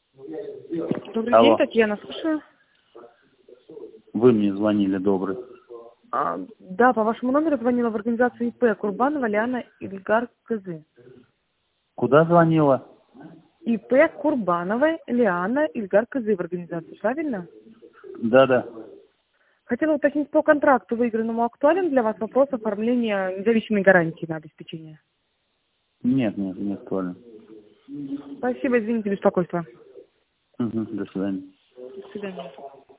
Добрый Алло. день, Татьяна, слушаю. Вы мне звонили, добрый. Да, по вашему номеру звонила в организацию ИП Курбанова Лиана Ильгар Кызы. Куда звонила? ИП Курбанова Лиана Ильгар Кызы в организацию, правильно? Да. Хотела уточнить по контракту выигранному, актуален для вас вопрос оформления независимой гарантии на обеспечение? Нет, не актуально. Спасибо, извините, беспокойство. До свидания. До свидания.